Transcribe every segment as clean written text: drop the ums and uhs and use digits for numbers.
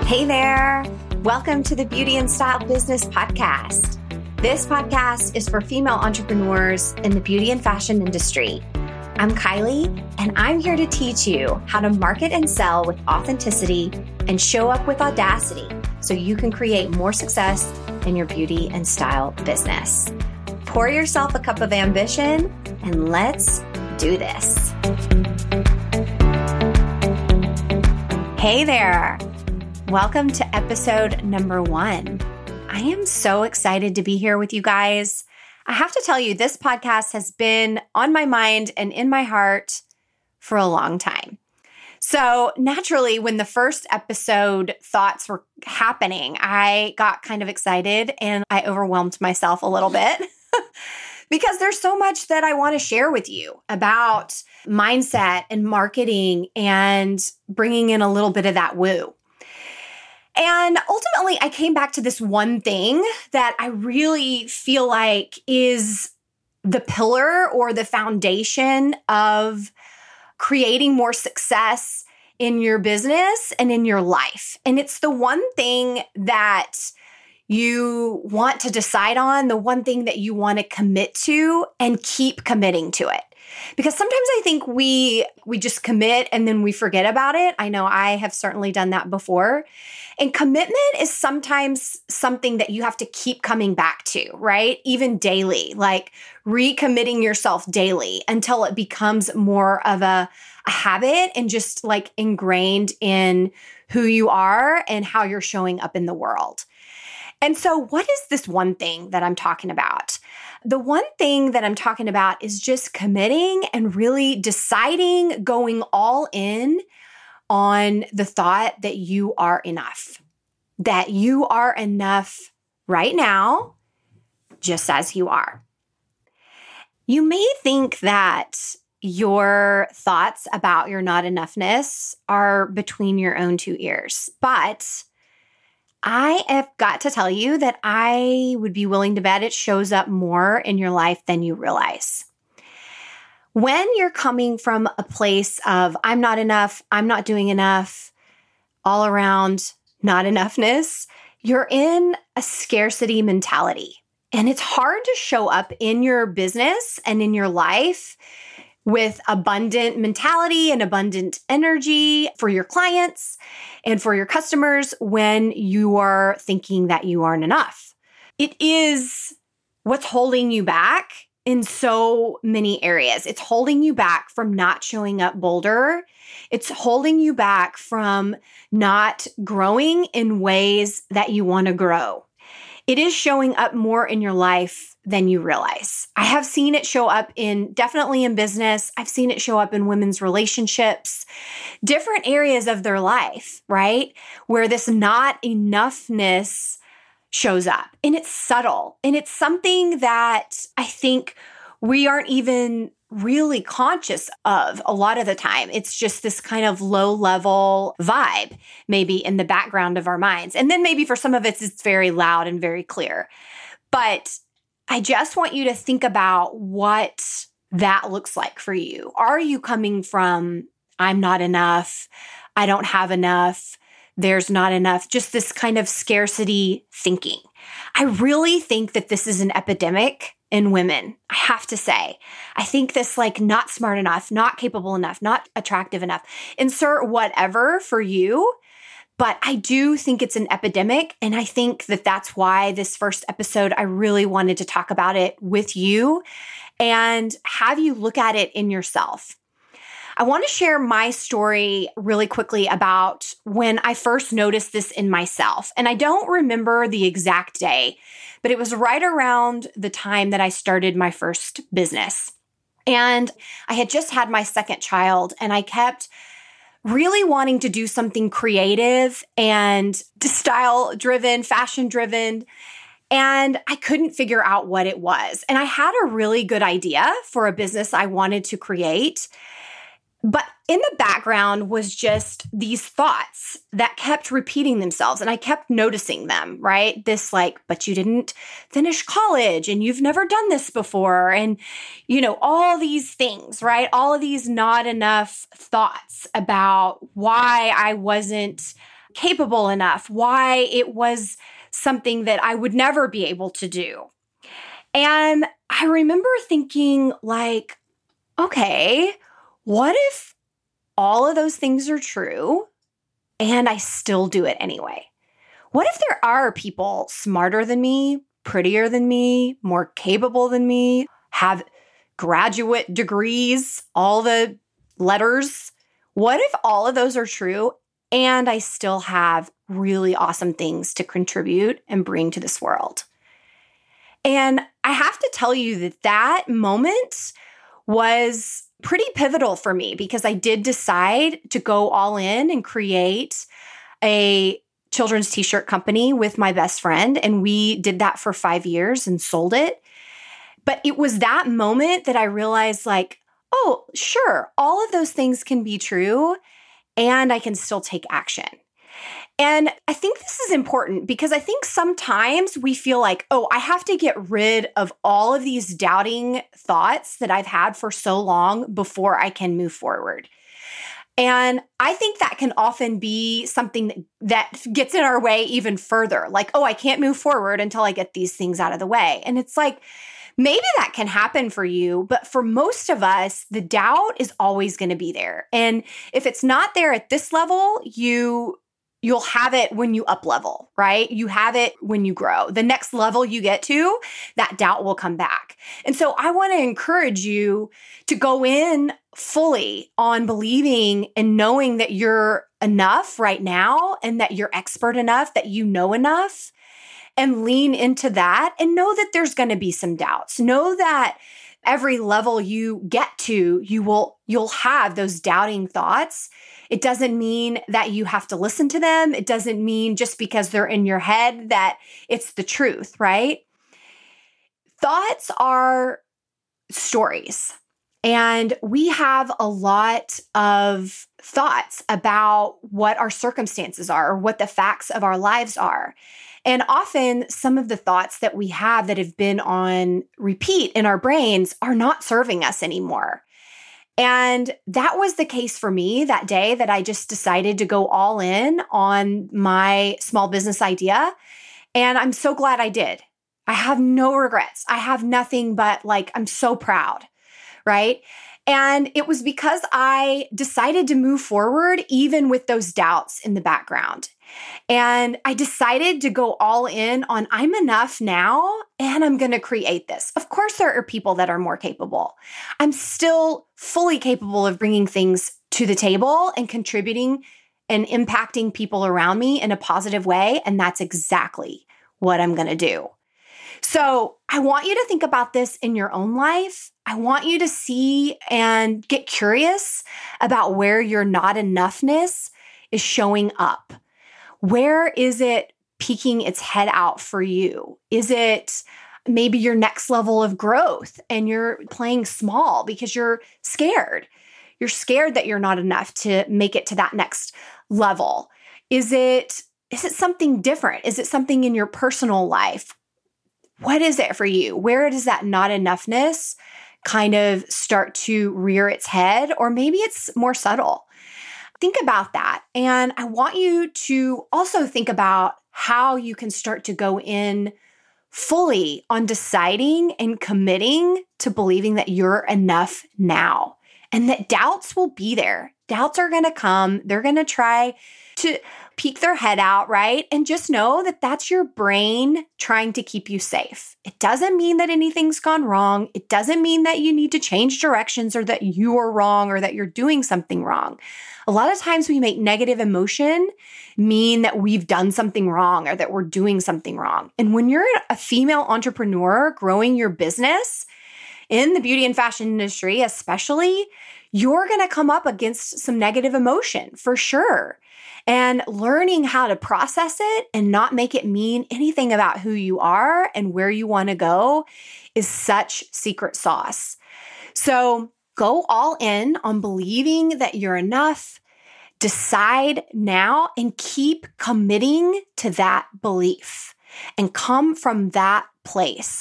Hey there. Welcome to the Beauty and Style Business Podcast. This podcast is for female entrepreneurs in the beauty and fashion industry. I'm Kylie, and I'm here to teach you how to market and sell with authenticity and show up with audacity so you can create more success in your beauty and style business. Pour yourself a cup of ambition and let's do this. Hey there. Welcome to episode number 1. I am so excited to be here with you guys. I have to tell you, this podcast has been on my mind and in my heart for a long time. So naturally, when the first episode thoughts were happening, I got kind of excited and I overwhelmed myself a little bit because there's so much that I want to share with you about mindset and marketing and bringing in a little bit of that woo. And ultimately, I came back to this one thing that I really feel like is the pillar or the foundation of creating more success in your business and in your life. And it's the one thing that you want to decide on, the one thing that you want to commit to and keep committing to it. Because sometimes I think we just commit and then we forget about it. I know I have certainly done that before. And commitment is sometimes something that you have to keep coming back to, right? Even daily, like recommitting yourself daily until it becomes more of a habit and just like ingrained in who you are and how you're showing up in the world. And so what is this one thing that I'm talking about? The one thing that I'm talking about is just committing and really deciding, going all in on the thought that you are enough right now, just as you are. You may think that your thoughts about your not enoughness are between your own two ears, but I have got to tell you that I would be willing to bet it shows up more in your life than you realize. When you're coming from a place of, I'm not enough, I'm not doing enough, all around not enoughness, you're in a scarcity mentality. And it's hard to show up in your business and in your life with abundant mentality and abundant energy for your clients and for your customers when you are thinking that you aren't enough. It is what's holding you back in so many areas. It's holding you back from not showing up bolder. It's holding you back from not growing in ways that you want to grow. It is showing up more in your life than you realize. I have seen it show up definitely in business. I've seen it show up in women's relationships, different areas of their life, right? Where this not enoughness shows up and it's subtle. And it's something that I think we aren't even really conscious of a lot of the time. It's just this kind of low level vibe, maybe in the background of our minds. And then maybe for some of it, it's very loud and very clear. But I just want you to think about what that looks like for you. Are you coming from, I'm not enough, I don't have enough, there's not enough, just this kind of scarcity thinking? I really think that this is an epidemic in women, I have to say. I think this like not smart enough, not capable enough, not attractive enough, insert whatever for you. But I do think it's an epidemic. And I think that that's why this first episode, I really wanted to talk about it with you and have you look at it in yourself. I want to share my story really quickly about when I first noticed this in myself. And I don't remember the exact day, but it was right around the time that I started my first business. And I had just had my second child, and I kept really wanting to do something creative and style-driven, fashion-driven. And I couldn't figure out what it was. And I had a really good idea for a business I wanted to create. But in the background was just these thoughts that kept repeating themselves. And I kept noticing them, right? This like, but you didn't finish college and you've never done this before. And, you know, all these things, right? All of these not enough thoughts about why I wasn't capable enough, why it was something that I would never be able to do. And I remember thinking like, okay, what if all of those things are true and I still do it anyway? What if there are people smarter than me, prettier than me, more capable than me, have graduate degrees, all the letters? What if all of those are true and I still have really awesome things to contribute and bring to this world? And I have to tell you that that moment was pretty pivotal for me because I did decide to go all in and create a children's t-shirt company with my best friend. And we did that for 5 years and sold it. But it was that moment that I realized like, oh, sure, all of those things can be true and I can still take action. And I think this is important because I think sometimes we feel like, oh, I have to get rid of all of these doubting thoughts that I've had for so long before I can move forward. And I think that can often be something that gets in our way even further. Like, oh, I can't move forward until I get these things out of the way. And it's like, maybe that can happen for you, but for most of us, the doubt is always going to be there. And if it's not there at this level, you'll have it when you up level, right? You have it when you grow. The next level you get to, that doubt will come back. And so I want to encourage you to go in fully on believing and knowing that you're enough right now and that you're expert enough, that you know enough, and lean into that and know that there's going to be some doubts. Know that every level you get to, you'll have those doubting thoughts. It doesn't mean that you have to listen to them. It doesn't mean just because they're in your head that it's the truth, right? Thoughts are stories. And we have a lot of thoughts about what our circumstances are or what the facts of our lives are. And often some of the thoughts that we have that have been on repeat in our brains are not serving us anymore. And that was the case for me that day that I just decided to go all in on my small business idea. And I'm so glad I did. I have no regrets. I have nothing but I'm so proud, right? And it was because I decided to move forward even with those doubts in the background. And I decided to go all in on I'm enough now and I'm going to create this. Of course, there are people that are more capable. I'm still fully capable of bringing things to the table and contributing and impacting people around me in a positive way. And that's exactly what I'm going to do. So I want you to think about this in your own life. I want you to see and get curious about where your not enoughness is showing up. Where is it peeking its head out for you? Is it maybe your next level of growth and you're playing small because you're scared? You're scared that you're not enough to make it to that next level. Is it something different? Is it something in your personal life? What is it for you? Where does that not enoughness kind of start to rear its head? Or maybe it's more subtle. Think about that. And I want you to also think about how you can start to go in fully on deciding and committing to believing that you're enough now and that doubts will be there. Doubts are going to come. They're going to try to peek their head out, right? And just know that that's your brain trying to keep you safe. It doesn't mean that anything's gone wrong. It doesn't mean that you need to change directions or that you are wrong or that you're doing something wrong. A lot of times we make negative emotion mean that we've done something wrong or that we're doing something wrong. And when you're a female entrepreneur growing your business in the beauty and fashion industry, especially, you're going to come up against some negative emotion for sure. And learning how to process it and not make it mean anything about who you are and where you want to go is such secret sauce. So go all in on believing that you're enough. Decide now and keep committing to that belief and come from that place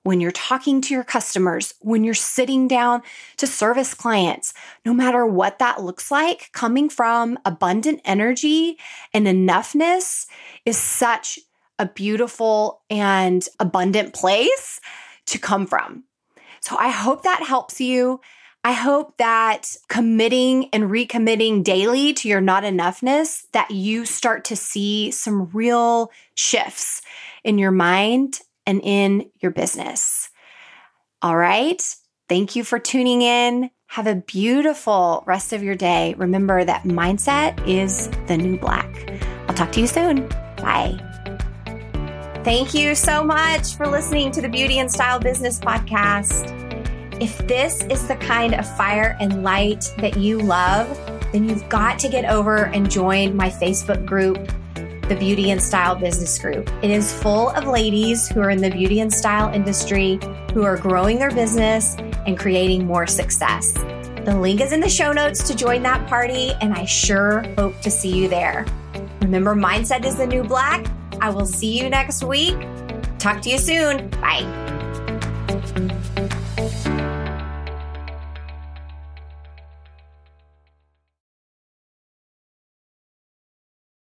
when you're talking to your customers, when you're sitting down to service clients, no matter what that looks like, coming from abundant energy and enoughness is such a beautiful and abundant place to come from. So I hope that helps you. I hope that committing and recommitting daily to your not enoughness, that you start to see some real shifts in your mind and in your business. All right. Thank you for tuning in. Have a beautiful rest of your day. Remember that mindset is the new black. I'll talk to you soon. Bye. Thank you so much for listening to the Beauty and Style Business Podcast. If this is the kind of fire and light that you love, then you've got to get over and join my Facebook group, the Beauty and Style Business Group. It is full of ladies who are in the beauty and style industry, who are growing their business and creating more success. The link is in the show notes to join that party, and I sure hope to see you there. Remember, mindset is the new black. I will see you next week. Talk to you soon. Bye.